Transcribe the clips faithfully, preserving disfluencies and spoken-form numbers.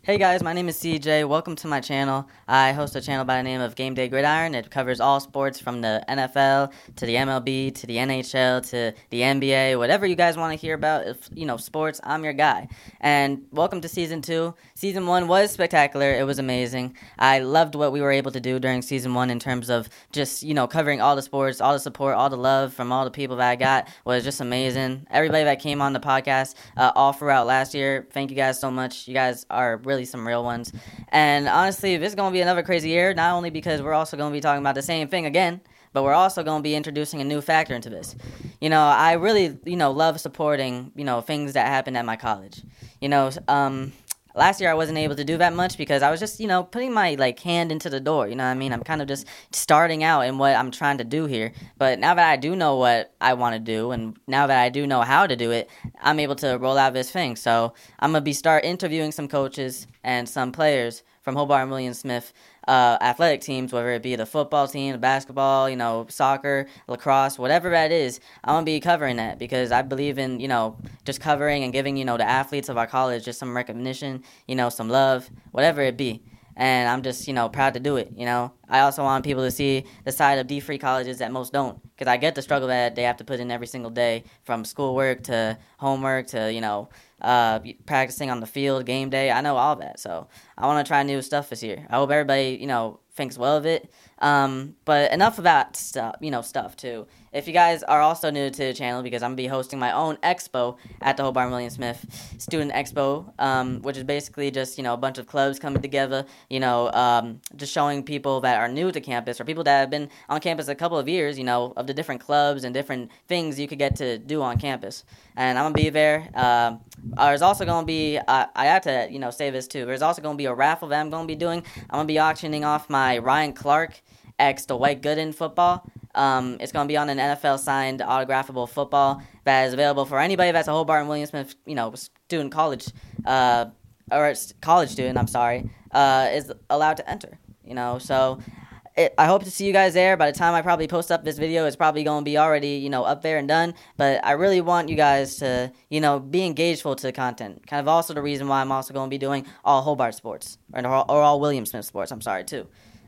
Hey guys, my name is C J. Welcome to my channel. I host a channel by the name of Game Day Gridiron. It covers all sports from the N F L to the M L B to the N H L to the N B A. Whatever you guys want to hear about, if, you know, sports, I'm your guy. And welcome to season two. Season one was spectacular. It was amazing. I loved what we were able to do during season one in terms of just, you know, covering all the sports, all the support, all the love from all the people that I got was just amazing. Everybody that came on the podcast uh, all throughout last year, thank you guys so much. You guys are really Really some real ones. And honestly, this is going to be another crazy year, not only because we're also going to be talking about the same thing again, but we're also going to be introducing a new factor into this. You know, I really, you know, love supporting, you know, things that happen at my college. You know, um... Last year I wasn't able to do that much because I was just, you know, putting my, like, hand into the door, you know what I mean? I'm kind of just starting out in what I'm trying to do here. But now that I do know what I want to do, and now that I do know how to do it, I'm able to roll out this thing. So I'm going to be start interviewing some coaches and some players from Hobart and William Smith uh, athletic teams, whether it be the football team, the basketball, you know, soccer, lacrosse, whatever that is. I'm going to be covering that because I believe in, you know, just covering and giving, you know, the athletes of our college just some recognition, you know, some love, whatever it be. And I'm just, you know, proud to do it, you know. I also want people to see the side of D-free colleges that most don't, because I get the struggle that they have to put in every single day, from schoolwork to homework to, you know, uh, practicing on the field, game day. I know all that, so I want to try new stuff this year. I hope everybody, you know, thinks well of it. Um, but enough about stuff, you know, stuff too. If you guys are also new to the channel, because I'm going to be hosting my own expo at the Hobart and William Smith Student Expo, um, which is basically just, you know, a bunch of clubs coming together, you know, um, just showing people that are new to campus or people that have been on campus a couple of years, you know, of the different clubs and different things you could get to do on campus. And I'm going to be there. Uh, there's also going to be, uh, I have to, you know, say this too, there's also going to be a raffle that I'm going to be doing. I'm going to be auctioning off my Ryan Clark X Dwight Gooden football. Um, it's going to be on an N F L-signed autographable football that is available for anybody that's a Hobart and William Smith, you know, student college, uh, or college student, I'm sorry, uh, is allowed to enter, you know, so it, I hope to see you guys there. By the time I probably post up this video, it's probably going to be already, you know, up there and done, but I really want you guys to, you know, be engageful to the content, kind of also the reason why I'm also going to be doing all Hobart sports, or, or all William Smith sports, I'm sorry, too.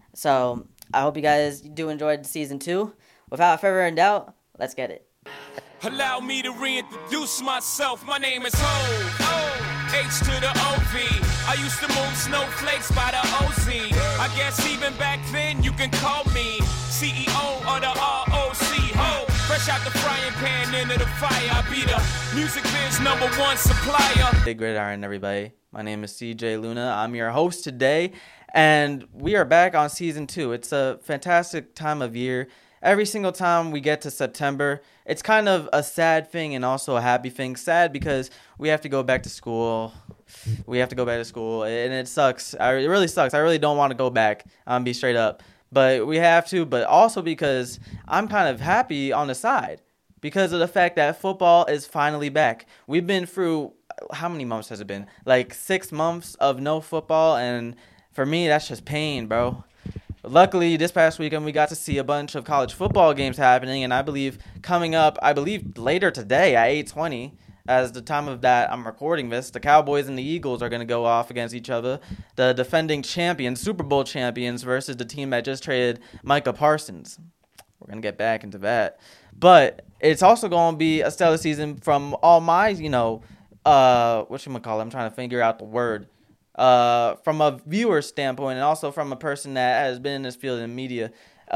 So I hope you guys do enjoy season two. Without further doubt, let's get it. Allow me to reintroduce myself. My name is Ho, O, H to the O V. I used to move snowflakes by the O Z. I guess even back then you can call me C E O or the R O C. Ho, fresh out the frying pan into the fire. I be the music biz number one supplier. Big Gridiron, everybody. My name is C J Luna. I'm your host today, and we are back on season two. It's a fantastic time of year. Every single time we get to September, it's kind of a sad thing and also a happy thing. Sad because we have to go back to school. We have to go back to school, and it sucks. I, it really sucks. I really don't want to go back, um, be straight up. But we have to, but also because I'm kind of happy on the side because of the fact that football is finally back. We've been through, how many months has it been? Like six months of no football, and for me, that's just pain, bro. Luckily, this past weekend, we got to see a bunch of college football games happening, and I believe coming up, I believe later today at eight twenty, as the time of that I'm recording this, the Cowboys and the Eagles are going to go off against each other. The defending champions, Super Bowl champions, versus the team that just traded Micah Parsons. We're going to get back into that. But it's also going to be a stellar season from all my, you know, uh, whatchamacallit, I'm trying to figure out the word. Uh, from a viewer standpoint and also from a person that has been in this field in media,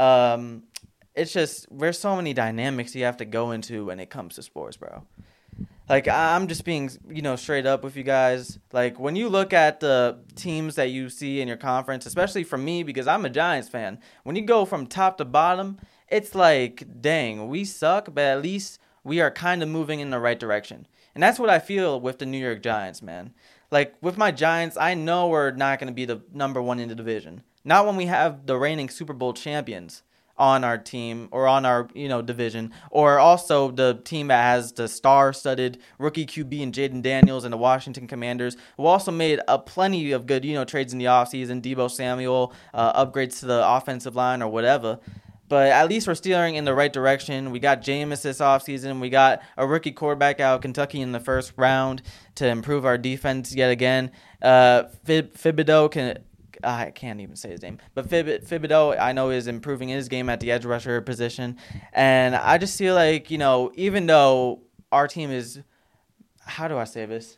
um, it's just, there's so many dynamics you have to go into when it comes to sports, bro. Like, I'm just being, you know, straight up with you guys. Like, when you look at the teams that you see in your conference, especially for me, because I'm a Giants fan, when you go from top to bottom, it's like, dang, we suck, but at least we are kind of moving in the right direction. And that's what I feel with the New York Giants, man. Like, with my Giants, I know we're not going to be the number one in the division. Not when we have the reigning Super Bowl champions on our team or on our, you know, division, or also the team that has the star-studded rookie Q B and Jaden Daniels and the Washington Commanders, who also made a plenty of good, you know, trades in the offseason, Deebo Samuel, uh, upgrades to the offensive line or whatever. But at least we're steering in the right direction. We got Jameis this offseason. We got a rookie quarterback out of Kentucky in the first round to improve our defense yet again. Uh, Fib- Thibodeaux can... I can't even say his name. But Fib- Thibodeaux, I know, is improving his game at the edge rusher position. And I just feel like, you know, even though our team is... How do I say this?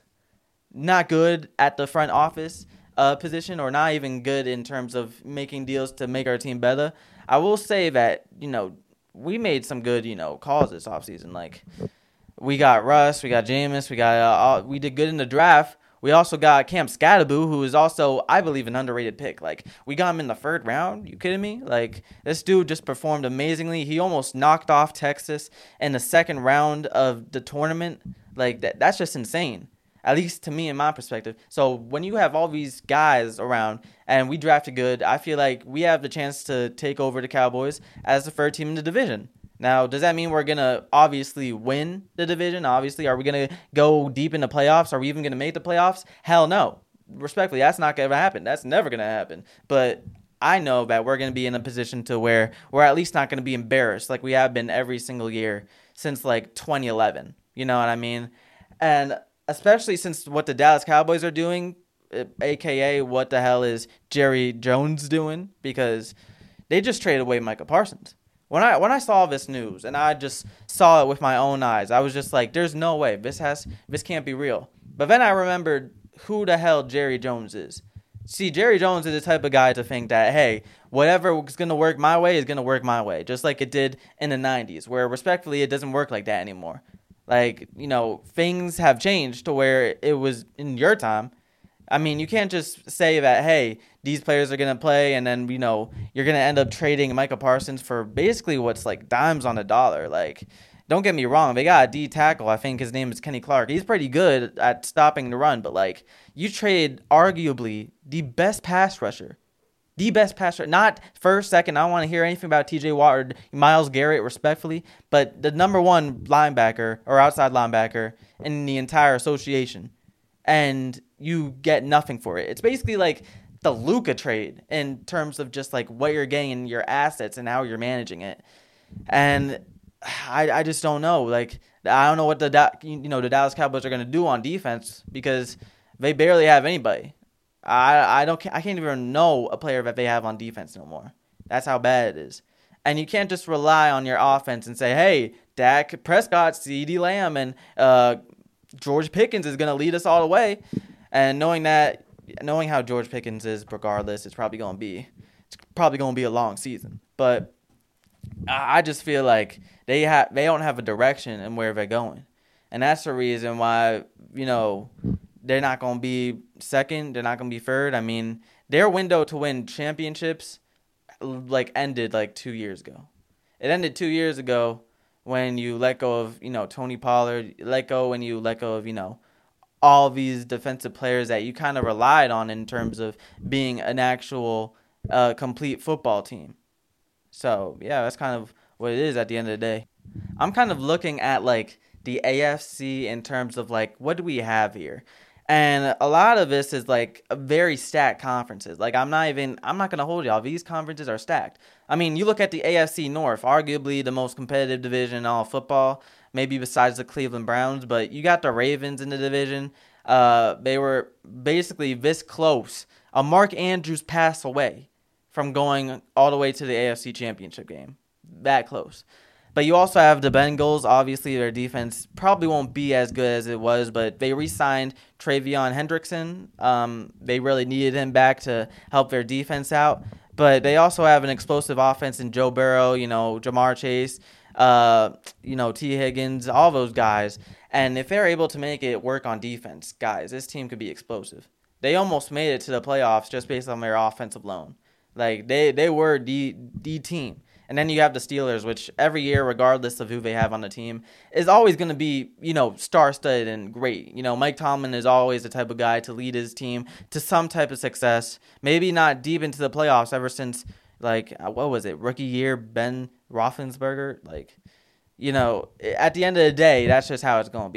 Not good at the front office uh, position, or not even good in terms of making deals to make our team better. I will say that, you know, we made some good, you know, calls this offseason. Like, we got Russ, we got Jameis, we got, uh, all, we did good in the draft. We also got Cam Scatterboo, who is also, I believe, an underrated pick. Like, we got him in the third round. You kidding me? Like, this dude just performed amazingly. He almost knocked off Texas in the second round of the tournament. Like, that, that's just insane. At least to me, in my perspective. So when you have all these guys around and we drafted good, I feel like we have the chance to take over the Cowboys as the third team in the division. Now, does that mean we're going to obviously win the division? Obviously. Are we going to go deep in the playoffs? Are we even going to make the playoffs? Hell no. Respectfully, that's not going to happen. That's never going to happen. But I know that we're going to be in a position to where we're at least not going to be embarrassed like we have been every single year since like twenty eleven. You know what I mean? And especially since what the Dallas Cowboys are doing, a k a what the hell is Jerry Jones doing? Because they just traded away Micah Parsons. When I when I saw this news and I just saw it with my own eyes, I was just like, there's no way. This has this can't be real. But then I remembered who the hell Jerry Jones is. See, Jerry Jones is the type of guy to think that, hey, whatever is going to work my way is going to work my way, just like it did in the nineties, where respectfully it doesn't work like that anymore. Like, you know, things have changed to where it was in your time. I mean, you can't just say that, hey, these players are going to play and then, you know, you're going to end up trading Micah Parsons for basically what's like dimes on a dollar. Like, don't get me wrong. They got a D tackle. I think his name is Kenny Clark. He's pretty good at stopping the run. But, like, you trade arguably the best pass rusher. The best pass rusher. Not first, second. I don't want to hear anything about T J Watt or Myles Garrett, respectfully. But the number one linebacker or outside linebacker in the entire association. And you get nothing for it. It's basically like the Luka trade in terms of just like what you're getting in your assets and how you're managing it. And I I just don't know. Like, I don't know what the you know the Dallas Cowboys are going to do on defense because they barely have anybody. I I don't I can't even know a player that they have on defense no more. That's how bad it is. And you can't just rely on your offense and say, hey, Dak Prescott, CeeDee Lamb, and uh, George Pickens is going to lead us all the way. And knowing that, knowing how George Pickens is, regardless, it's probably going to be, it's probably going to be a long season. But I just feel like they have, they don't have a direction in where they're going, and that's the reason why, you know, they're not going to be second, they're not going to be third. I mean, their window to win championships, like, ended like two years ago. It ended two years ago when you let go of, you know, Tony Pollard, let go when you let go of, you know, all these defensive players that you kind of relied on in terms of being an actual uh, complete football team. So, yeah, that's kind of what it is at the end of the day. I'm kind of looking at, like, the A F C in terms of, like, what do we have here? And a lot of this is, like, very stacked conferences. Like, I'm not even, I'm not going to hold y'all. These conferences are stacked. I mean, you look at the A F C North, arguably the most competitive division in all football, maybe besides the Cleveland Browns, but you got the Ravens in the division. Uh, they were basically this close. Uh, Mark Andrews passed away from going all the way to the A F C Championship game. That close. But you also have the Bengals. Obviously, their defense probably won't be as good as it was, but they re-signed Travion Hendrickson. Um, they really needed him back to help their defense out. But they also have an explosive offense in Joe Burrow, you know, Jamar Chase, uh, you know, T. Higgins, all those guys. And if they're able to make it work on defense, guys, this team could be explosive. They almost made it to the playoffs just based on their offensive loan. Like, they, they were the, the team. And then you have the Steelers, which every year, regardless of who they have on the team, is always going to be, you know, star-studded and great. You know, Mike Tomlin is always the type of guy to lead his team to some type of success. Maybe not deep into the playoffs ever since, like, what was it, rookie year, Ben Roethlisberger? Like, you know, at the end of the day, that's just how it's going to be.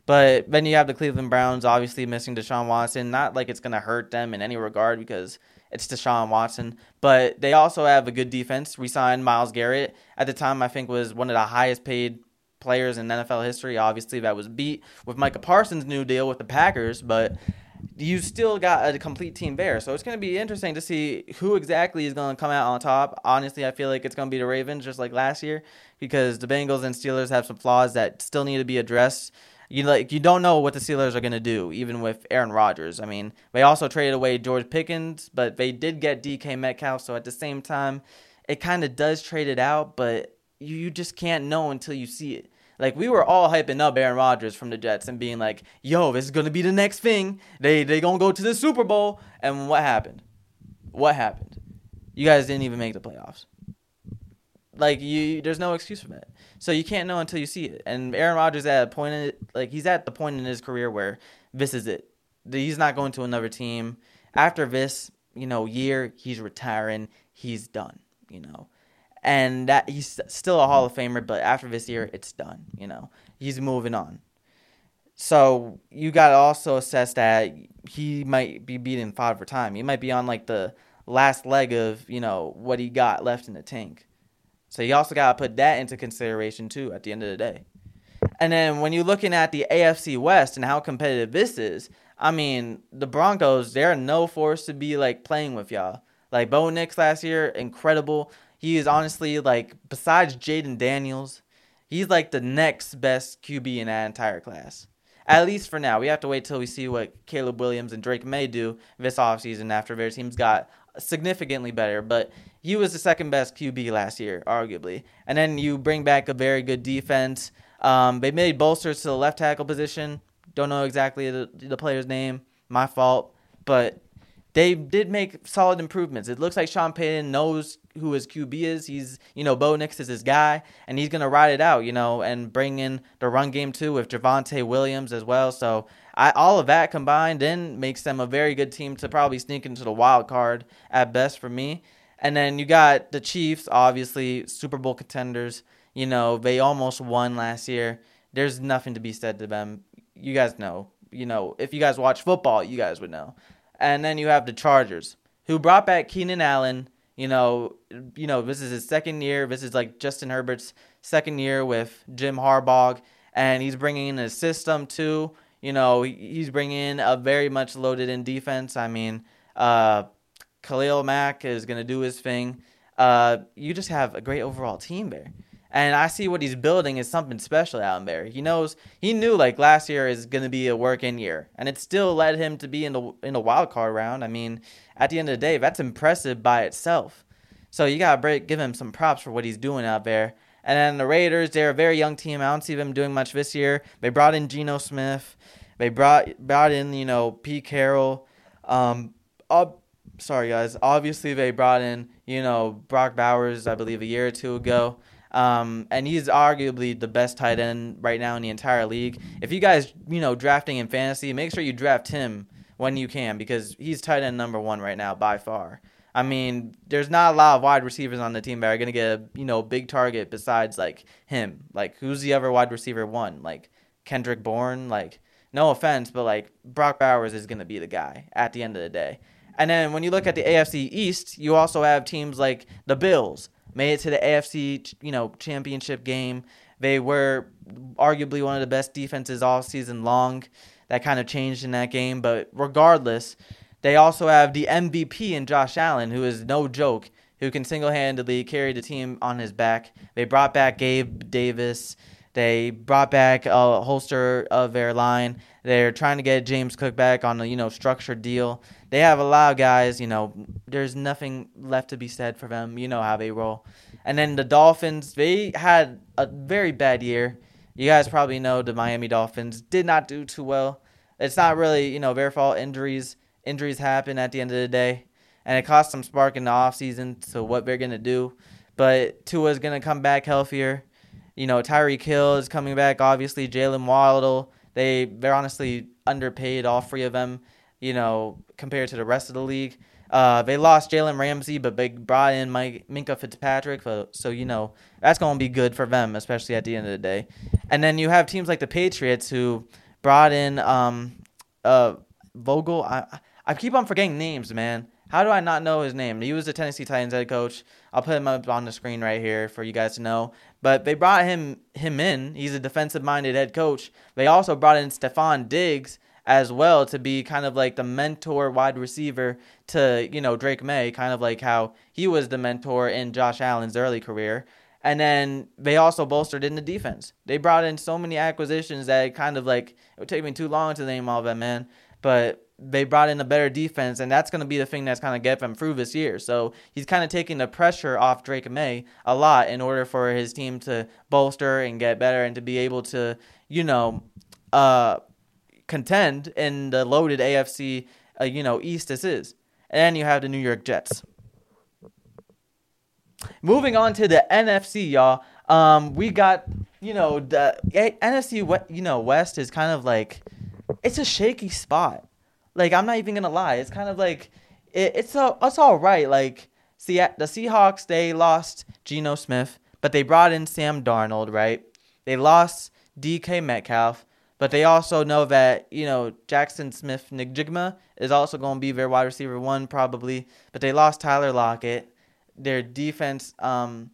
But then you have the Cleveland Browns obviously missing Deshaun Watson. Not like it's going to hurt them in any regard because it's Deshaun Watson. But they also have a good defense. We signed Myles Garrett. At the time, I think was one of the highest paid players in N F L history. Obviously, that was beat with Micah Parsons' new deal with the Packers. But you still got a complete team there. So it's going to be interesting to see who exactly is going to come out on top. Honestly, I feel like it's going to be the Ravens just like last year because the Bengals and Steelers have some flaws that still need to be addressed. You like you don't know what the Steelers are going to do, even with Aaron Rodgers. I mean, they also traded away George Pickens, but they did get D K Metcalf. So at the same time, it kind of does trade it out, but you, you just can't know until you see it. Like, we were all hyping up Aaron Rodgers from the Jets and being like, yo, this is going to be the next thing. They they going to go to the Super Bowl. And what happened? What happened? You guys didn't even make the playoffs. Like, you, there's no excuse for that. So you can't know until you see it. And Aaron Rodgers at a point in it, like he's at the point in his career where this is it. He's not going to another team. After this, you know, year, he's retiring. He's done, you know. And that he's still a Hall of Famer, but after this year, it's done, you know. He's moving on. So you got to also assess that he might be beating Father for time. He might be on, like, the last leg of, you know, what he got left in the tank. So you also got to put that into consideration, too, at the end of the day. And then when you're looking at the A F C West and how competitive this is, I mean, the Broncos, they're no force to be, like, playing with y'all. Like, Bo Nix last year, incredible. He is honestly, like, besides Jaden Daniels, he's, like, the next best Q B in that entire class. At least for now. We have to wait till we see what Caleb Williams and Drake May do this offseason after their teams got significantly better. But he was the second best Q B last year, arguably. And then you bring back a very good defense. Um, they made bolsters to the left tackle position. Don't know exactly the, the player's name. My fault. But they did make solid improvements. It looks like Sean Payton knows who his Q B is. He's, you know, Bo Nix is his guy, and he's going to ride it out, you know, and bring in the run game, too, with Javonte Williams as well. So I, all of that combined then makes them a very good team to probably sneak into the wild card at best for me. And then you got the Chiefs, obviously, Super Bowl contenders. You know, they almost won last year. There's nothing to be said to them. You guys know. You know, if you guys watch football, you guys would know. And then you have the Chargers, who brought back Keenan Allen. You know, you know, this is his second year. This is like Justin Herbert's second year with Jim Harbaugh, and he's bringing in a system too. You know, he's bringing in a very much loaded-in defense. I mean, uh, Khalil Mack is going to do his thing. Uh, you just have a great overall team there. And I see what he's building is something special out there. He knows he knew like last year is going to be a work-in year, and it still led him to be in the in the wild card round. I mean, at the end of the day, that's impressive by itself. So you gotta break, give him some props for what he's doing out there. And then the Raiders, they're a very young team. I don't see them doing much this year. They brought in Geno Smith. They brought brought in you know Pete Carroll. Um, ob- sorry guys. Obviously they brought in you know Brock Bowers, I believe, a year or two ago. Um, and he's arguably the best tight end right now in the entire league. If you guys, you know, drafting in fantasy, make sure you draft him when you can because he's tight end number one right now by far. I mean, there's not a lot of wide receivers on the team that are going to get a, you know, big target besides, like, him. Like, who's the other wide receiver one? Like, Kendrick Bourne? Like, no offense, but, like, Brock Bowers is going to be the guy at the end of the day. And then when you look at the A F C East, you also have teams like the Bills. Made it to the A F C, you know, championship game. They were arguably one of the best defenses all season long. That kind of changed in that game. But regardless, they also have the M V P in Josh Allen, who is no joke, who can single-handedly carry the team on his back. They brought back Gabe Davis. They brought back a holster of their line. They're trying to get James Cook back on a, you know, structured deal. They have a lot of guys, you know, there's nothing left to be said for them. You know how they roll. And then the Dolphins, they had a very bad year. You guys probably know the Miami Dolphins did not do too well. It's not really, you know, their fault. Injuries, injuries happen at the end of the day. And it cost them spark in the offseason to what they're going to do. But Tua's going to come back healthier. You know, Tyreek Hill is coming back, obviously. Jalen Waddle, they, they're honestly underpaid, all three of them, you know, compared to the rest of the league. Uh, they lost Jalen Ramsey, but they brought in Mike, Minka Fitzpatrick. So, so, you know, that's going to be good for them, especially at the end of the day. And then you have teams like the Patriots who brought in um uh Vogel. I I keep on forgetting names, man. How do I not know his name? He was the Tennessee Titans head coach. I'll put him up on the screen right here for you guys to know. But they brought him him in. He's a defensive-minded head coach. They also brought in Stephon Diggs as well to be kind of like the mentor wide receiver to, you know, Drake May, kind of like how he was the mentor in Josh Allen's early career. And then they also bolstered in the defense. They brought in so many acquisitions that it kind of like, it would take me too long to name all of them, man. But they brought in a better defense, and that's going to be the thing that's kind of get them through this year. So he's kind of taking the pressure off Drake May a lot in order for his team to bolster and get better and to be able to, you know, uh, contend in the loaded A F C, uh, you know, East this is. And then you have the New York Jets. Moving on to the N F C, y'all. Um, we got, you know, the N F C, you know, West is kind of like, it's a shaky spot. Like, I'm not even going to lie. It's kind of like, it, it's, a, it's all right. Like, see, the Seahawks, they lost Geno Smith, but they brought in Sam Darnold, right? They lost D K Metcalf, but they also know that, you know, Jackson Smith-Njigba is also going to be their wide receiver one probably, but they lost Tyler Lockett. Their defense, um,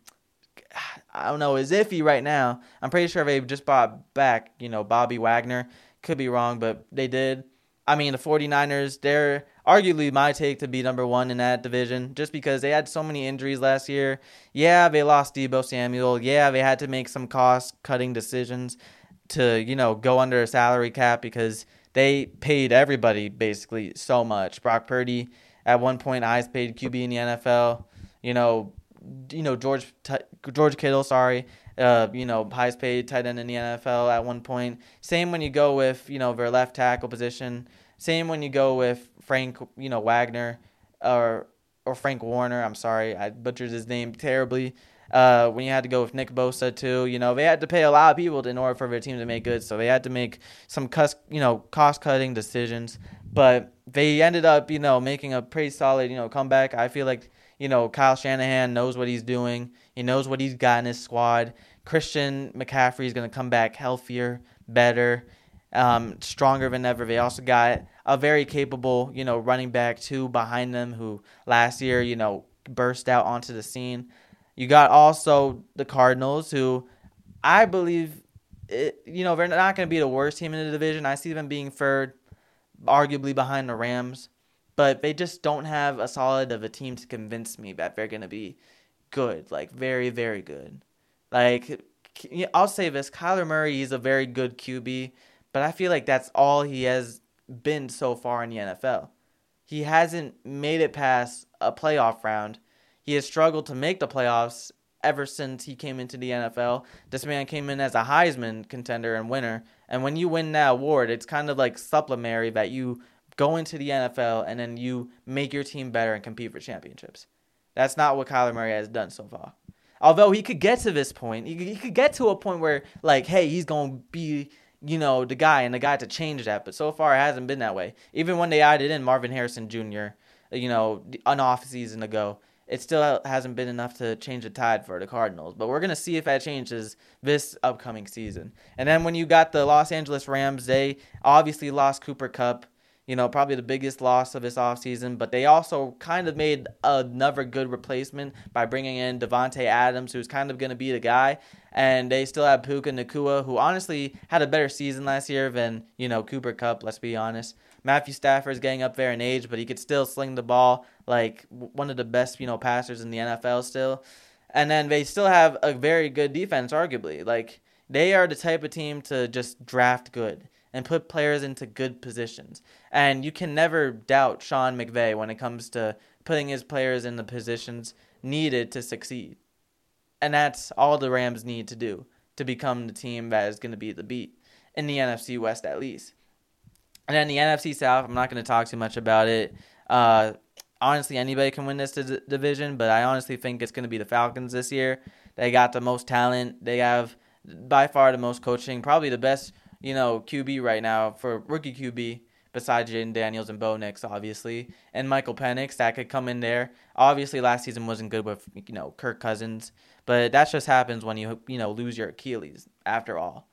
I don't know, is iffy right now. I'm pretty sure they just brought back, you know, Bobby Wagner. Could be wrong, but they did. I mean, the 49ers, they're arguably my take to be number one in that division just because they had so many injuries last year. Yeah, they lost Deebo Samuel. Yeah, they had to make some cost-cutting decisions to, you know, go under a salary cap because they paid everybody basically so much. Brock Purdy, at one point, highest paid Q B in the N F L. You know, you know George George Kittle, sorry. Uh, you know, highest paid tight end in the N F L at one point. Same when you go with, you know, their left tackle position. Same when you go with Frank, you know, Wagner or or Frank Warner. I'm sorry, I butchered his name terribly. Uh, when you had to go with Nick Bosa too, you know, they had to pay a lot of people in order for their team to make good. So they had to make some cost, you know, cost-cutting decisions. But they ended up, you know, making a pretty solid, you know, comeback. I feel like, you know, Kyle Shanahan knows what he's doing. He knows what he's got in his squad. Christian McCaffrey is going to come back healthier, better, um, stronger than ever. They also got a very capable, you know, running back too behind them who last year, you know, burst out onto the scene. You got also the Cardinals who I believe, it, you know, they're not going to be the worst team in the division. I see them being third, arguably behind the Rams. But they just don't have a solid of a team to convince me that they're going to be good, like very, very good. Like, I'll say this, Kyler Murray, he's a very good Q B, but I feel like that's all he has been so far in the N F L. He hasn't made it past a playoff round. He has struggled to make the playoffs ever since he came into the N F L. This man came in as a Heisman contender and winner, and when you win that award, it's kind of like supplementary that you go into the N F L and then you make your team better and compete for championships. That's not what Kyler Murray has done so far. Although he could get to this point, he, he could get to a point where, like, hey, he's going to be, you know, the guy and the guy to change that. But so far, it hasn't been that way. Even when they added in Marvin Harrison Junior, you know, an off season ago, it still hasn't been enough to change the tide for the Cardinals. But we're going to see if that changes this upcoming season. And then when you got the Los Angeles Rams, they obviously lost Cooper Kupp. You know, probably the biggest loss of this offseason, but they also kind of made another good replacement by bringing in Devontae Adams, who's kind of going to be the guy, and they still have Puka Nacua, who honestly had a better season last year than, you know, Cooper Kupp, let's be honest. Matthew Stafford's getting up there in age, but he could still sling the ball like one of the best, you know, passers in the N F L still. And then they still have a very good defense, arguably. Like, they are the type of team to just draft good and put players into good positions. And you can never doubt Sean McVay when it comes to putting his players in the positions needed to succeed. And that's all the Rams need to do to become the team that is going to be the beat in the N F C West at least. And then the N F C South, I'm not going to talk too much about it. Uh, honestly, anybody can win this d- division, but I honestly think it's going to be the Falcons this year. They got the most talent. They have by far the most coaching, probably the best, you know, Q B right now for rookie Q B besides Jaden Daniels and Bo Nix, obviously, and Michael Penix that could come in there. Obviously, last season wasn't good with, you know, Kirk Cousins, but that just happens when you, you know, lose your Achilles after all.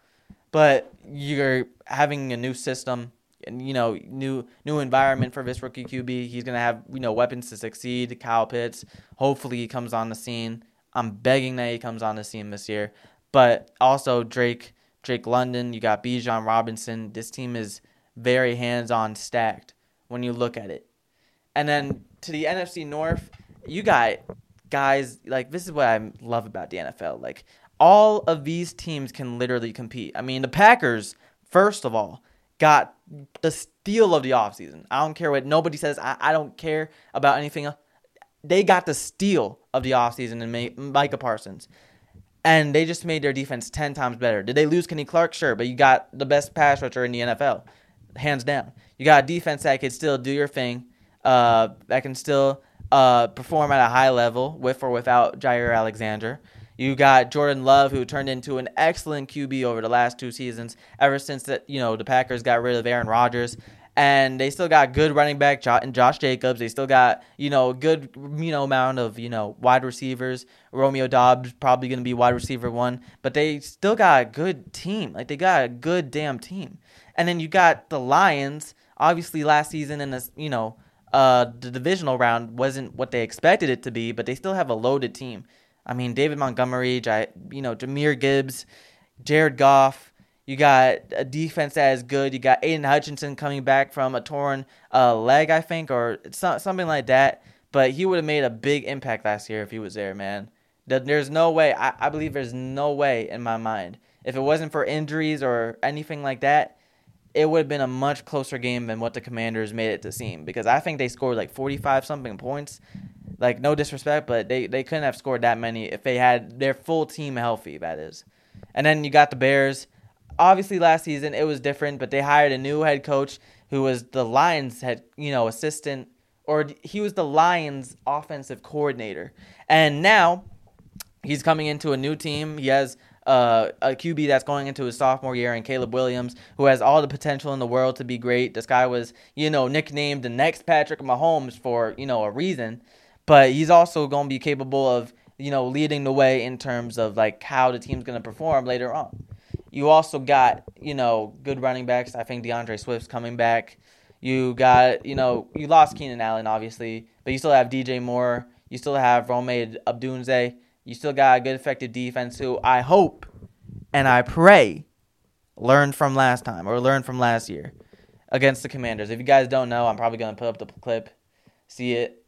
but you're having a new system and, you know, new new environment for this rookie Q B. He's going to have, you know, weapons to succeed. Kyle Pitts, hopefully he comes on the scene. I'm begging that he comes on the scene this year. But also Drake, Drake London, you got Bijan Robinson. This team is very hands-on stacked when you look at it. And then to the N F C North, you got guys, like, this is what I love about the N F L. Like, all of these teams can literally compete. I mean, the Packers, first of all, got the steal of the offseason. I don't care what nobody says. I, I don't care about anything else. They got the steal of the offseason in Micah Parsons. And they just made their defense ten times better. Did they lose Kenny Clark? Sure, but you got the best pass rusher in the N F L, hands down. You got a defense that can still do your thing, uh, that can still uh, perform at a high level with or without Jair Alexander. You got Jordan Love, who turned into an excellent Q B over the last two seasons, ever since that, you know, the Packers got rid of Aaron Rodgers. And they still got good running back and Josh Jacobs. They still got, you know, a good, you know, amount of, you know, wide receivers. Romeo Doubs probably going to be wide receiver one. But they still got a good team. Like, they got a good damn team. And then you got the Lions. Obviously, last season in this, you know, uh, the divisional round wasn't what they expected it to be. But they still have a loaded team. I mean, David Montgomery, you know, Jahmyr Gibbs, Jared Goff. You got a defense that is good. You got Aiden Hutchinson coming back from a torn uh, leg, I think, or something like that. But he would have made a big impact last year if he was there, man. There's no way. I, I believe there's no way in my mind. If it wasn't for injuries or anything like that, it would have been a much closer game than what the Commanders made it to seem. Because I think they scored like forty-five-something points. Like, no disrespect, but they, they couldn't have scored that many if they had their full team healthy, that is. And then you got the Bears. Obviously, last season it was different, but they hired a new head coach who was the Lions' head, you know, assistant, or he was the Lions' offensive coordinator. And now he's coming into a new team. He has uh, a Q B that's going into his sophomore year, and Caleb Williams, who has all the potential in the world to be great. This guy was, you know, nicknamed the next Patrick Mahomes for, you know, a reason. But he's also going to be capable of, you know, leading the way in terms of, like, how the team's going to perform later on. You also got, you know, good running backs. I think DeAndre Swift's coming back. You got, you know, you lost Keenan Allen, obviously, but you still have D J Moore. You still have Rome Odunze. You still got a good, effective defense who I hope and I pray learned from last time or learned from last year against the Commanders. If you guys don't know, I'm probably going to put up the clip, see it.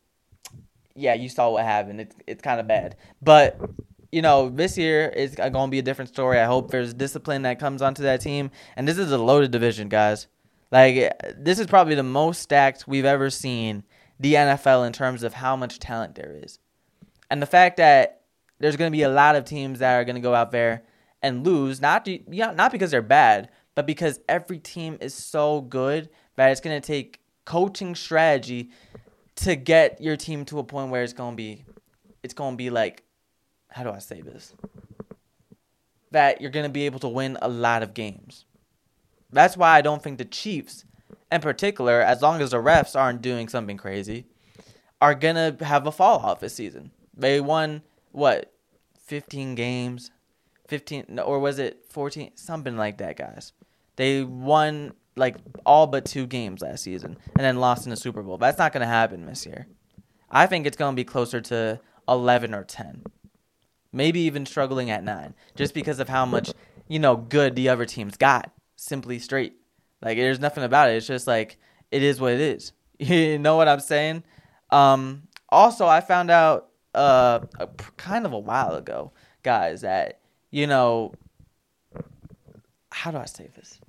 Yeah, you saw what happened. It's, it's kind of bad. But you know, this year is going to be a different story. I hope there's discipline that comes onto that team. And this is a loaded division, guys. Like, this is probably the most stacked we've ever seen the N F L in terms of how much talent there is. And the fact that there's going to be a lot of teams that are going to go out there and lose, not, to, yeah, not because they're bad, but because every team is so good that it's going to take coaching strategy to get your team to a point where it's going to be, it's going to be like, how do I say this? That you're going to be able to win a lot of games. That's why I don't think the Chiefs, in particular, as long as the refs aren't doing something crazy, are going to have a fall off this season. They won, what, fifteen games? fifteen, or was it fourteen? Something like that, guys. They won, like, all but two games last season and then lost in the Super Bowl. That's not going to happen this year. I think it's going to be closer to eleven or ten. Maybe even struggling at nine, just because of how much, you know, good the other teams got. Simply straight. Like, there's nothing about it. It's just like, it is what it is. You know what I'm saying? Um, also, I found out uh, a, kind of a while ago, guys, that, you know, how do I say this?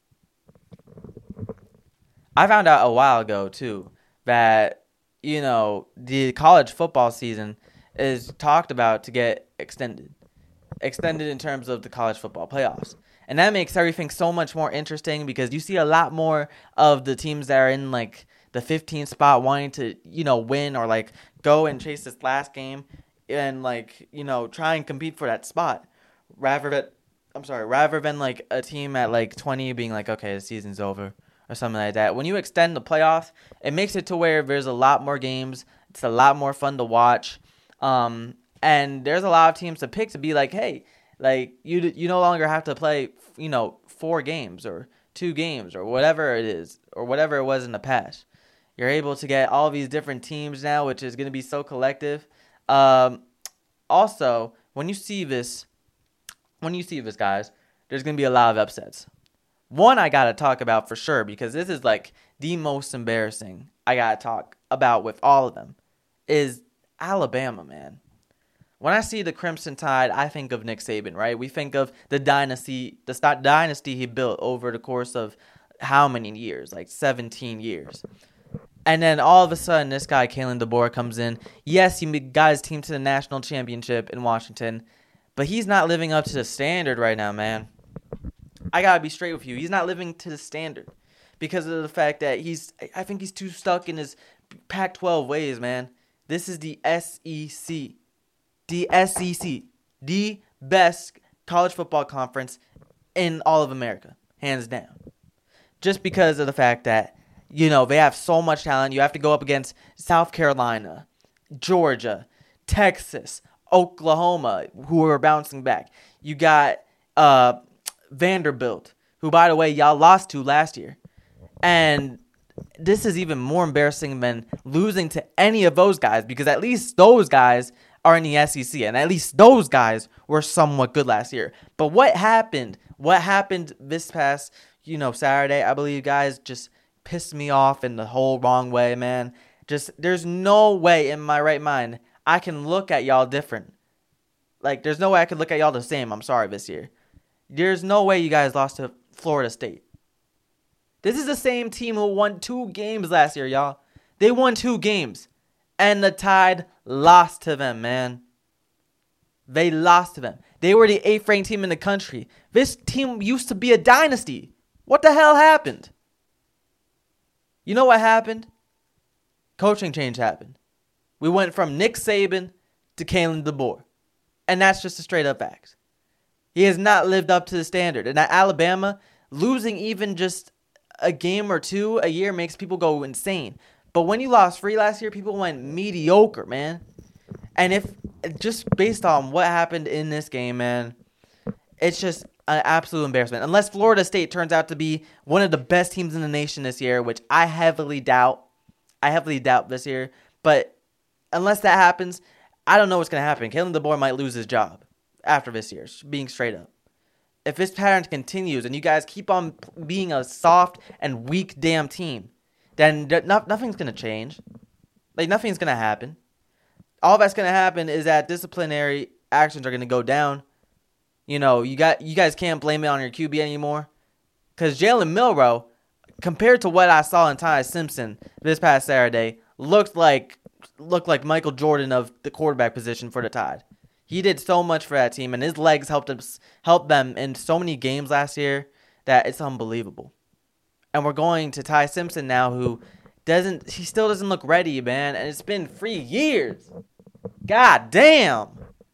I found out a while ago, too, that, you know, the college football season is talked about to get extended. Extended in terms of the college football playoffs. And that makes everything so much more interesting because you see a lot more of the teams that are in, like, the fifteenth spot wanting to, you know, win or, like, go and chase this last game and, like, you know, try and compete for that spot. Rather than, I'm sorry, rather than, like, a team at, like, twenty being like, okay, the season's over or something like that. When you extend the playoffs, it makes it to where there's a lot more games. It's a lot more fun to watch. Um, and there's a lot of teams to pick to be like, hey, like, you you no longer have to play, you know, four games or two games or whatever it is or whatever it was in the past. You're able to get all these different teams now, which is going to be so collective. Um, also, when you see this, when you see this, guys, there's going to be a lot of upsets. One I got to talk about for sure because this is like the most embarrassing I got to talk about with all of them is Alabama, man. When I see the Crimson Tide, I think of Nick Saban, right? We think of the dynasty, the st- dynasty he built over the course of how many years? Like seventeen years. And then all of a sudden, this guy, Kalen DeBoer, comes in. Yes, he got his team to the national championship in Washington, but he's not living up to the standard right now, man. I got to be straight with you. He's not living to the standard because of the fact that he's, I think he's too stuck in his Pac twelve ways, man. This is the S E C. The S E C. The best college football conference in all of America, hands down. Just because of the fact that, you know, they have so much talent. You have to go up against South Carolina, Georgia, Texas, Oklahoma, who are bouncing back. You got uh, Vanderbilt, who, by the way, y'all lost to last year. And this is even more embarrassing than losing to any of those guys because at least those guys are in the S E C, and at least those guys were somewhat good last year. But what happened? What happened this past, you know, Saturday, I believe, guys, just pissed me off in the whole wrong way, man. Just, there's no way in my right mind I can look at y'all different. Like, there's no way I could look at y'all the same, I'm sorry, this year. There's no way you guys lost to Florida State. This is the same team who won two games last year, y'all. They won two games. And the Tide lost to them, man. They lost to them. They were the eighth ranked team in the country. This team used to be a dynasty. What the hell happened? You know what happened? Coaching change happened. We went from Nick Saban to Kalen DeBoer. And that's just a straight up fact. He has not lived up to the standard. And at Alabama, losing even just a game or two a year makes people go insane. But when you lost three last year, people went mediocre, man. And if just based on what happened in this game, man, it's just an absolute embarrassment. Unless Florida State turns out to be one of the best teams in the nation this year, which I heavily doubt. I heavily doubt this year. But unless that happens, I don't know what's going to happen. Kalen DeBoer might lose his job after this year, being straight up. If this pattern continues and you guys keep on being a soft and weak damn team, then no, nothing's going to change. Like, nothing's going to happen. All that's going to happen is that disciplinary actions are going to go down. You know, you got you guys can't blame it on your Q B anymore. Because Jalen Milroe, compared to what I saw in Ty Simpson this past Saturday, looked like looked like Michael Jordan of the quarterback position for the Tide. He did so much for that team, and his legs helped us, helped them in so many games last year that it's unbelievable. And we're going to Ty Simpson now, who doesn't, he still doesn't look ready, man. And it's been three years. God damn.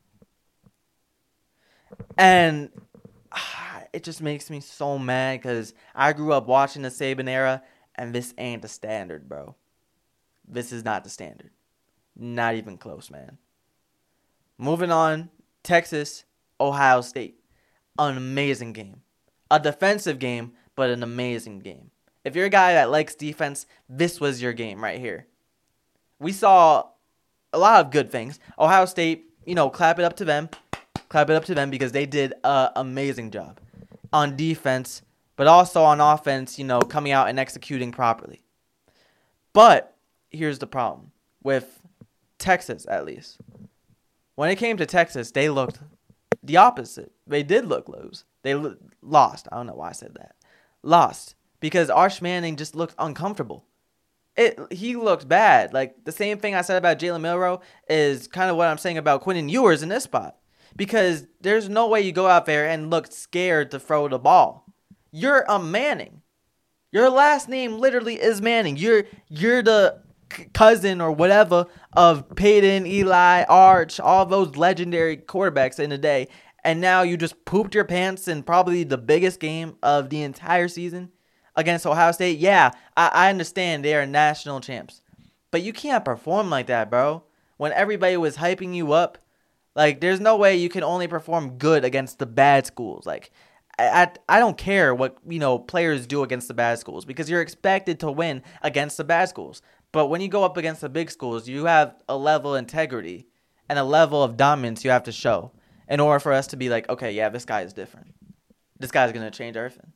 And ah, it just makes me so mad because I grew up watching the Saban era, and this ain't the standard, bro. This is not the standard. Not even close, man. Moving on, Texas, Ohio State. An amazing game. A defensive game, but an amazing game. If you're a guy that likes defense, this was your game right here. We saw a lot of good things. Ohio State, you know, clap it up to them. Clap it up to them because they did an amazing job on defense, but also on offense, you know, coming out and executing properly. But here's the problem with Texas, at least. When it came to Texas, they looked the opposite. They did look lose. They lo- lost. I don't know why I said that. Lost. Because Arch Manning just looked uncomfortable. It He looked bad. Like, the same thing I said about Jalen Milroe is kind of what I'm saying about Quentin Ewers in this spot. Because there's no way you go out there and look scared to throw the ball. You're a Manning. Your last name literally is Manning. You're you're the c- cousin or whatever of Peyton, Eli, Arch, all those legendary quarterbacks in the day. And now you just pooped your pants in probably the biggest game of the entire season against Ohio State. Yeah, I, I understand they are national champs. But you can't perform like that, bro. When everybody was hyping you up, like, there's no way you can only perform good against the bad schools. Like, I, I don't care what, you know, players do against the bad schools because you're expected to win against the bad schools. But when you go up against the big schools, you have a level of integrity and a level of dominance you have to show in order for us to be like, okay, yeah, this guy is different. This guy's going to change everything.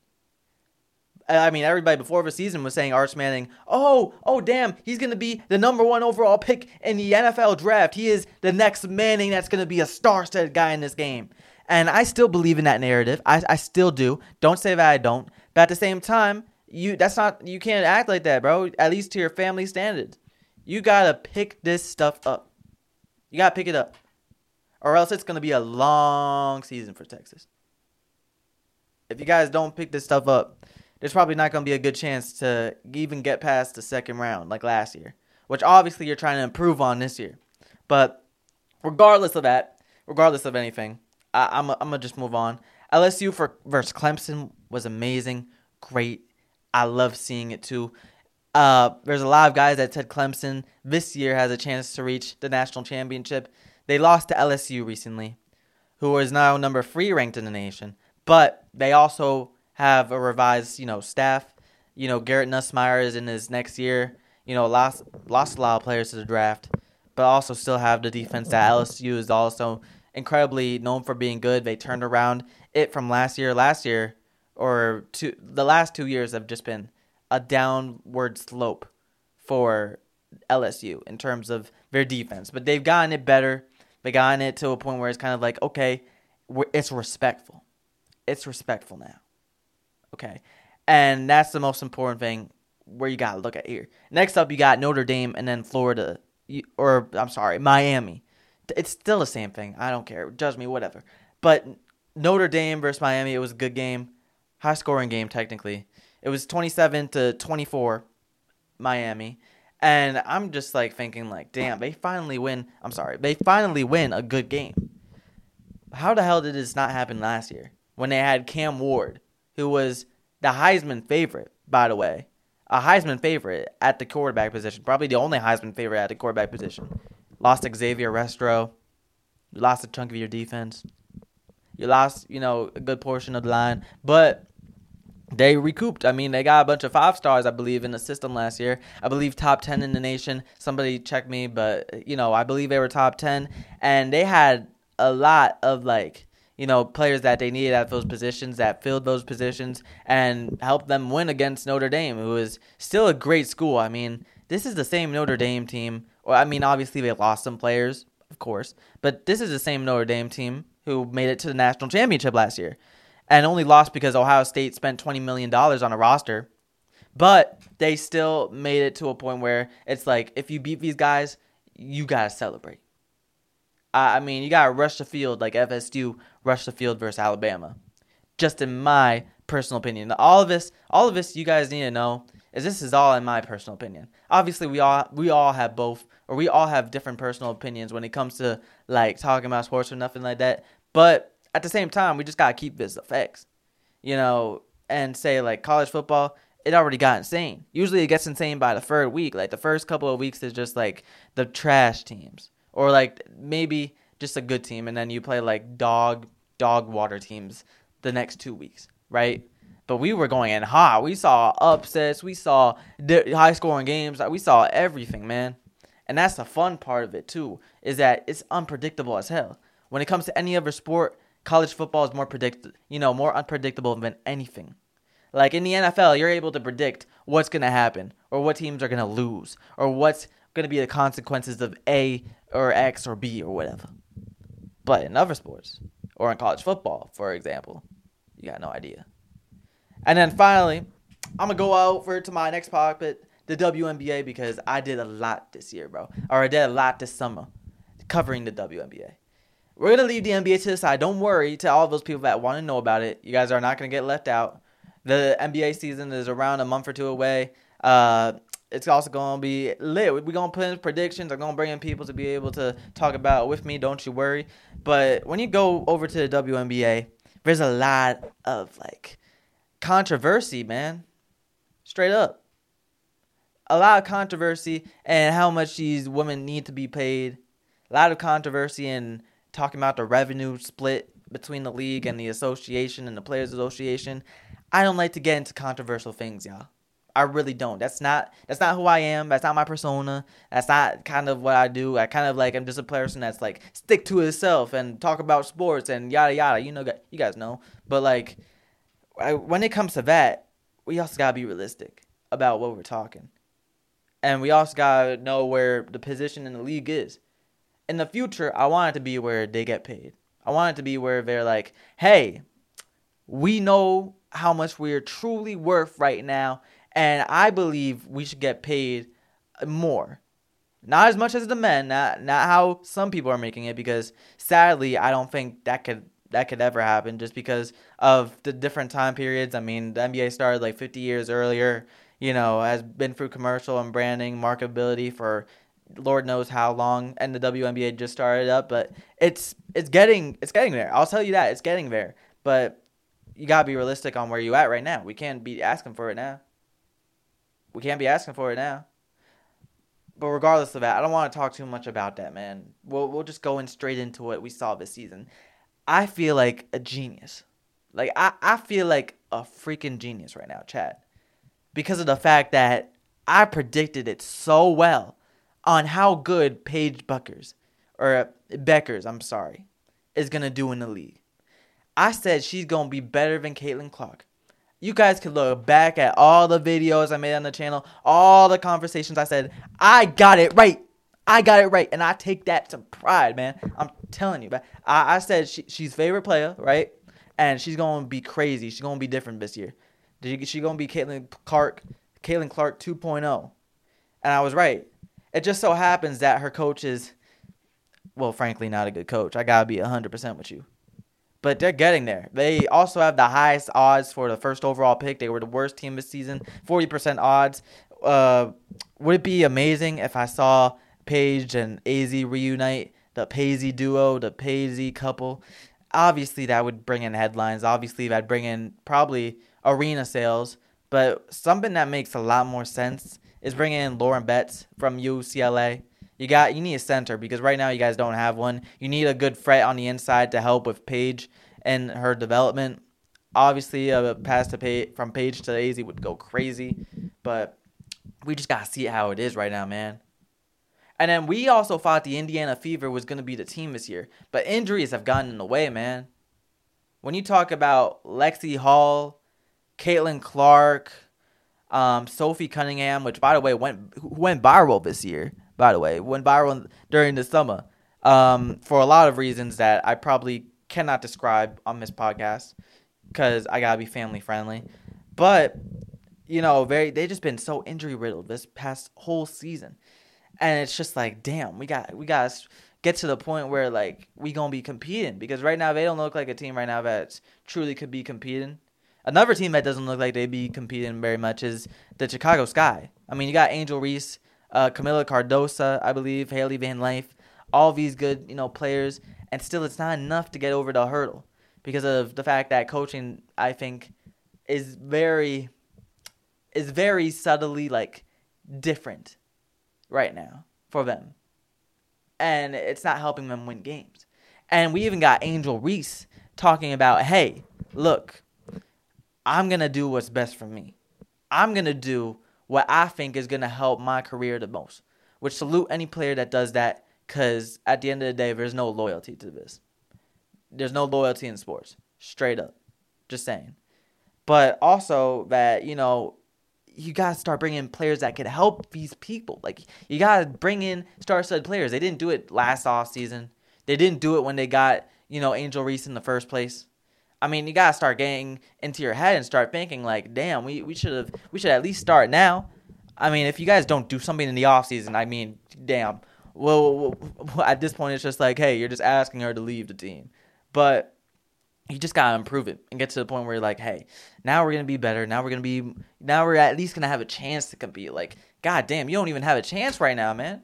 I mean, everybody before the season was saying Arch Manning, oh, oh, damn, he's going to be the number one overall pick in the N F L draft. He is the next Manning that's going to be a star-studded guy in this game. And I still believe in that narrative. I, I still do. Don't say that I don't. But at the same time, you that's not you can't act like that, bro. At least to your family standards. You got to pick this stuff up. You got to pick it up. Or else it's going to be a long season for Texas. If you guys don't pick this stuff up, there's probably not going to be a good chance to even get past the second round like last year, which obviously you're trying to improve on this year. But regardless of that, regardless of anything, I, I'm I'm going to just move on. L S U for versus Clemson was amazing, great. I love seeing it too. Uh, there's a lot of guys that said Clemson this year has a chance to reach the national championship. They lost to L S U recently, who is now number three ranked in the nation. But they also have a revised, you know, staff. You know, Garrett Nussmeier is in his next year. You know, lost lost a lot of players to the draft, but also still have the defense that L S U is also incredibly known for being good. They turned around it from last year. Last year, or two, the last two years have just been a downward slope for L S U in terms of their defense. But they've gotten it better. They've gotten it to a point where it's kind of like, okay, it's respectful. It's respectful now. Okay. And that's the most important thing where you got to look at here. Next up, you got Notre Dame and then Florida. Or, I'm sorry, Miami. It's still the same thing. I don't care. Judge me, whatever. But Notre Dame versus Miami, it was a good game. High-scoring game, technically. It was twenty-seven to twenty-four, Miami. And I'm just, like, thinking, like, damn, they finally win. I'm sorry. They finally win a good game. How the hell did this not happen last year when they had Cam Ward, who was the Heisman favorite, by the way. A Heisman favorite at the quarterback position. Probably the only Heisman favorite at the quarterback position. Lost Xavier Restro. You lost a chunk of your defense. You lost, you know, a good portion of the line. But they recouped. I mean, they got a bunch of five stars, I believe, in the system last year. I believe top ten in the nation. Somebody check me, but, you know, I believe they were top ten. And they had a lot of, like, you know, players that they needed at those positions that filled those positions and helped them win against Notre Dame, who is still a great school. I mean, this is the same Notre Dame team. Well, I mean, obviously they lost some players, of course, but this is the same Notre Dame team who made it to the national championship last year and only lost because Ohio State spent twenty million dollars on a roster. But they still made it to a point where it's like, if you beat these guys, you got to celebrate. I mean, you got to rush the field like F S U rushed the field versus Alabama. Just in my personal opinion. All of this, all of this you guys need to know is this is all in my personal opinion. Obviously, we all we all have both, or we all have different personal opinions when it comes to, like, talking about sports or nothing like that. But at the same time, we just got to keep this effects, you know, and say, like, college football, it already got insane. Usually it gets insane by the third week. Like, the first couple of weeks is just, like, the trash teams. Or, like, maybe just a good team, and then you play, like, dog dog water teams the next two weeks, right? But we were going in hot. We saw upsets. We saw high-scoring games. We saw everything, man. And that's the fun part of it, too, is that it's unpredictable as hell. When it comes to any other sport, college football is more predict, you know, more unpredictable than anything. Like, in the N F L, you're able to predict what's going to happen, or what teams are going to lose, or what's going to be the consequences of A or X or B or whatever. But in other sports, or in college football, for example, you got no idea. And then finally, I'm going to go over to my next topic, the W N B A, because I did a lot this year, bro. Or I did a lot this summer covering the W N B A. We're going to leave the N B A to the side. Don't worry to all those people that want to know about it. You guys are not going to get left out. The N B A season is around a month or two away. Uh... It's also going to be lit. We're going to put in predictions. I'm going to bring in people to be able to talk about it with me. Don't you worry. But when you go over to the W N B A, there's a lot of, like, controversy, man. Straight up. A lot of controversy and how much these women need to be paid. A lot of controversy in talking about the revenue split between the league and the association and the Players Association. I don't like to get into controversial things, y'all. I really don't. That's not that's not who I am. That's not my persona. That's not kind of what I do. I kind of like I'm just a person that's like stick to itself and talk about sports and yada yada. You know, you guys know. But like I, when it comes to that, we also gotta be realistic about what we're talking, and we also gotta know where the position in the league is. In the future, I want it to be where they get paid. I want it to be where they're like, hey, we know how much we're truly worth right now. And I believe we should get paid more. Not as much as the men, not not how some people are making it, because sadly I don't think that could that could ever happen just because of the different time periods. I mean, the N B A started like fifty years earlier, you know, has been through commercial and branding, marketability for Lord knows how long, and the W N B A just started up, but it's it's getting it's getting there. I'll tell you that, it's getting there. But you got to be realistic on where you at right now. We can't be asking for it now. We can't be asking for it now. But regardless of that, I don't want to talk too much about that, man. We'll we'll just go in straight into what we saw this season. I feel like a genius. Like, I, I feel like a freaking genius right now, Chad. Because of the fact that I predicted it so well on how good Paige Buckers, or Beckers, I'm sorry, is going to do in the league. I said she's going to be better than Caitlin Clark. You guys can look back at all the videos I made on the channel, all the conversations I said, I got it right. I got it right. And I take that to pride, man. I'm telling you. But I, I said she, she's favorite player, right? And she's going to be crazy. She's going to be different this year. She's going to be Caitlin Clark, Caitlin Clark two point oh. And I was right. It just so happens that her coach is, well, frankly, not a good coach. I got to be one hundred percent with you. But they're getting there. They also have the highest odds for the first overall pick. They were the worst team this season, forty percent odds. Uh, would it be amazing if I saw Paige and A Z reunite, the Paisy duo, the Paisy couple? Obviously, that would bring in headlines. Obviously, that'd bring in probably arena sales. But something that makes a lot more sense is bringing in Lauren Betts from U C L A. You got you need a center because right now you guys don't have one. You need a good threat on the inside to help with Paige and her development. Obviously, a pass to pay from Paige to A Z would go crazy, but we just gotta see how it is right now, man. And then we also thought the Indiana Fever was gonna be the team this year, but injuries have gotten in the way, man. When you talk about Lexi Hall, Caitlin Clark, um, Sophie Cunningham, which by the way went went viral this year. By the way, went viral during the summer um, for a lot of reasons that I probably cannot describe on this podcast because I gotta be family friendly. But you know, very they just been so injury riddled this past whole season, and it's just like, damn, we got we got to get to the point where like we gonna be competing because right now they don't look like a team right now that truly could be competing. Another team that doesn't look like they be competing very much is the Chicago Sky. I mean, you got Angel Reese. Uh, Camila Cardosa, I believe, Haley Van Leif, all these good, you know, players, and still it's not enough to get over the hurdle because of the fact that coaching, I think, is very, is very subtly like different right now for them, and it's not helping them win games. And we even got Angel Reese talking about, hey, look, I'm gonna do what's best for me. I'm gonna do what I think is going to help my career the most. Which salute any player that does that because at the end of the day, there's no loyalty to this. There's no loyalty in sports. Straight up. Just saying. But also that, you know, you got to start bringing in players that can help these people. Like, you got to bring in star-studded players. They didn't do it last offseason. They didn't do it when they got, you know, Angel Reese in the first place. I mean, you gotta start getting into your head and start thinking like, damn, we, we should have we should at least start now. I mean, if you guys don't do something in the offseason, I mean, damn. Well, at this point, it's just like, hey, you're just asking her to leave the team. But you just gotta improve it and get to the point where you're like, hey, now we're gonna be better. Now we're gonna be now we're at least gonna have a chance to compete. Like, god damn, you don't even have a chance right now, man.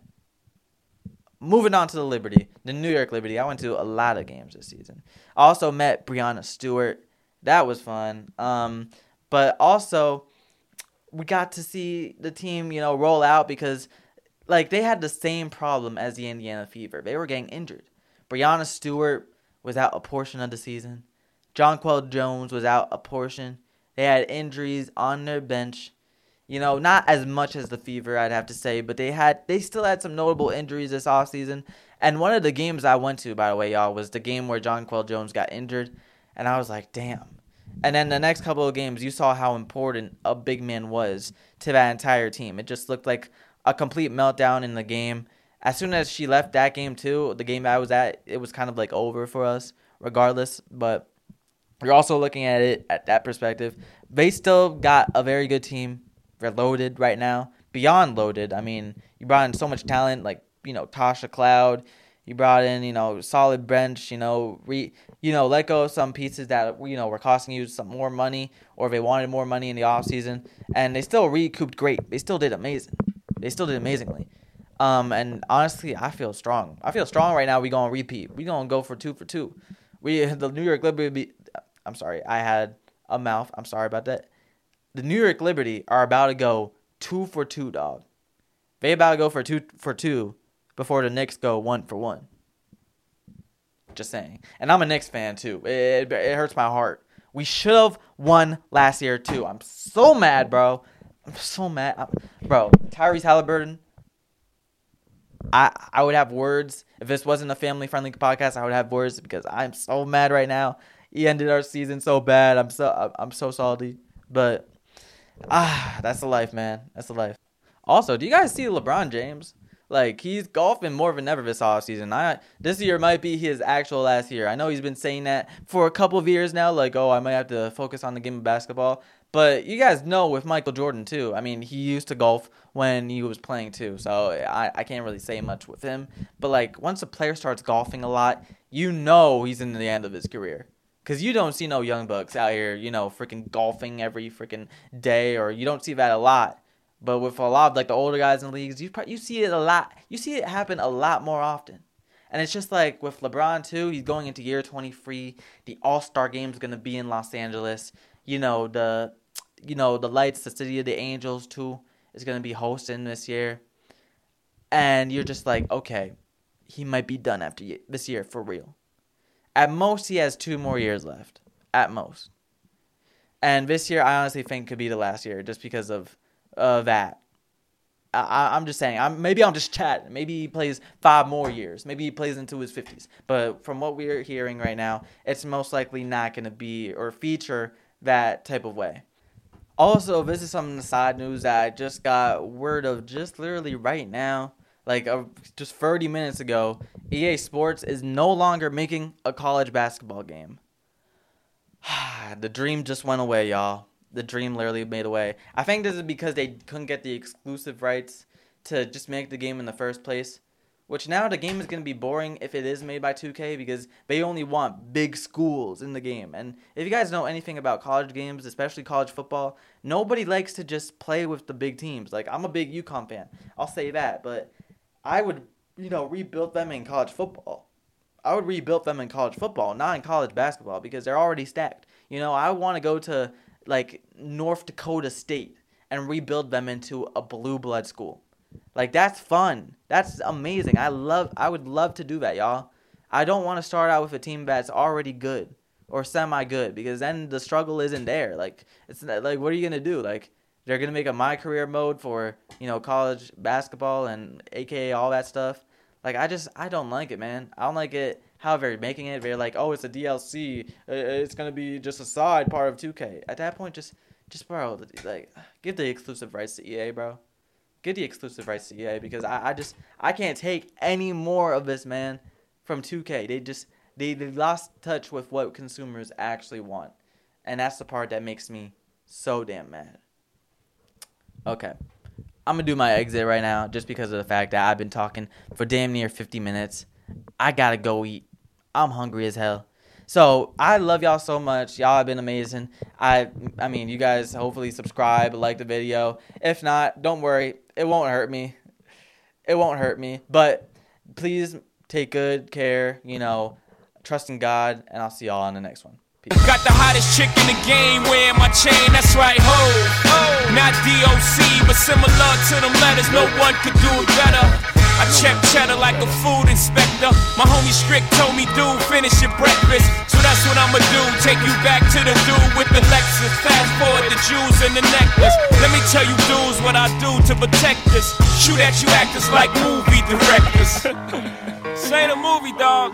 Moving on to the Liberty, the New York Liberty. I went to a lot of games this season. I also met Brianna Stewart. That was fun. Um, but also, we got to see the team, you know, roll out because, like, they had the same problem as the Indiana Fever. They were getting injured. Brianna Stewart was out a portion of the season. Jonquel Jones was out a portion. They had injuries on their bench. You know, not as much as the Fever, I'd have to say, but they had they still had some notable injuries this offseason. And one of the games I went to, by the way, y'all, was the game where Jonquel Jones got injured. And I was like, damn. And then the next couple of games, you saw how important a big man was to that entire team. It just looked like a complete meltdown in the game. As soon as she left that game, too, the game I was at, it was kind of like over for us, regardless. But you're also looking at it at that perspective. They still got a very good team. They're loaded right now. Beyond loaded. I mean, you brought in so much talent, like, you know, Tasha Cloud. You brought in, you know, solid bench, you know, re, you know, let go of some pieces that, you know, were costing you some more money, or they wanted more money in the offseason. And they still recouped great. They still did amazing. They still did amazingly. Um, and honestly, I feel strong. I feel strong right now. We're going to repeat. We're going to go for two for two. We, the New York Liberty, I'm sorry, I had a mouth. I'm sorry about that. The New York Liberty are about to go two for two, dog. They about to go for two for two before the Knicks go one for one. Just saying. And I'm a Knicks fan, too. It, it hurts my heart. We should have won last year, too. I'm so mad, bro. I'm so mad. I'm, bro, Tyrese Halliburton, I, I would have words. If this wasn't a family-friendly podcast, I would have words because I'm so mad right now. He ended our season so bad. I'm so I'm so salty. But ah, that's the life, man. That's the life. Also, do you guys see LeBron James? Like, he's golfing more than ever this offseason. I this year might be his actual last year. I know he's been saying that for a couple of years now, like, oh, I might have to focus on the game of basketball. But you guys know with Michael Jordan, too. I mean, he used to golf when he was playing, too. So I, I can't really say much with him. But, like, once a player starts golfing a lot, you know he's in the end of his career. Because you don't see no young bucks out here, you know, freaking golfing every freaking day. Or you don't see that a lot. But with a lot of, like, the older guys in the leagues, you you see it a lot. You see it happen a lot more often. And it's just like with LeBron, too. He's going into year twenty-three. The All-Star Game is going to be in Los Angeles. You know, the you know the Lights, the City of the Angels, too, is going to be hosting this year. And you're just like, okay, he might be done after this year for real. At most, he has two more years left. At most. And this year, I honestly think could be the last year just because of uh, that. I, I'm just saying. I'm, maybe I'm just chatting. Maybe he plays five more years. Maybe he plays into his fifties. But from what we're hearing right now, it's most likely not going to be or feature that type of way. Also, this is some side news that I just got word of just literally right now. Like uh, just thirty minutes ago, E A Sports is no longer making a college basketball game. The dream just went away, y'all. The dream literally made away. I think this is because they couldn't get the exclusive rights to just make the game in the first place. Which now the game is going to be boring if it is made by two K because they only want big schools in the game. And if you guys know anything about college games, especially college football, nobody likes to just play with the big teams. Like, I'm a big UConn fan. I'll say that. But I would, you know, rebuild them in college football. I would rebuild them in college football, not in college basketball because they're already stacked. You know, I want to go to like North Dakota State and rebuild them into a blue blood school. Like, that's fun. That's amazing. I love I would love to do that, y'all. I don't want to start out with a team that's already good or semi good because then the struggle isn't there. Like, it's like, what are you going to do? Like, they're going to make a my career mode for, you know, college basketball and A K A all that stuff. Like, I just I don't like it, man. I don't like it how they're making it. They're like, oh, it's a D L C. It's going to be just a side part of two K. At that point, just, just bro, like, give the exclusive rights to E A, bro. Give the exclusive rights to E A because I, I just, I can't take any more of this, man, from two K. They just, they, they lost touch with what consumers actually want. And that's the part that makes me so damn mad. Okay. I'm going to do my exit right now just because of the fact that I've been talking for damn near fifty minutes. I got to go eat. I'm hungry as hell. So, I love y'all so much. Y'all have been amazing. I I mean, you guys hopefully subscribe, like the video. If not, don't worry. It won't hurt me. It won't hurt me. But please take good care, you know, trust in God, and I'll see y'all on the next one. Peace. Got the hottest chick in the game wearing my chain, that's right, ho. Oh. Not D O C, but similar to them letters, no one could do it better. I check cheddar like a food inspector. My homie Strick told me, dude, finish your breakfast. So that's what I'ma do, take you back to the dude with the Lexus. Fast forward the jewels and the necklace. Let me tell you dudes what I do to protect this. Shoot at you actors like movie directors. This ain't a movie, dog.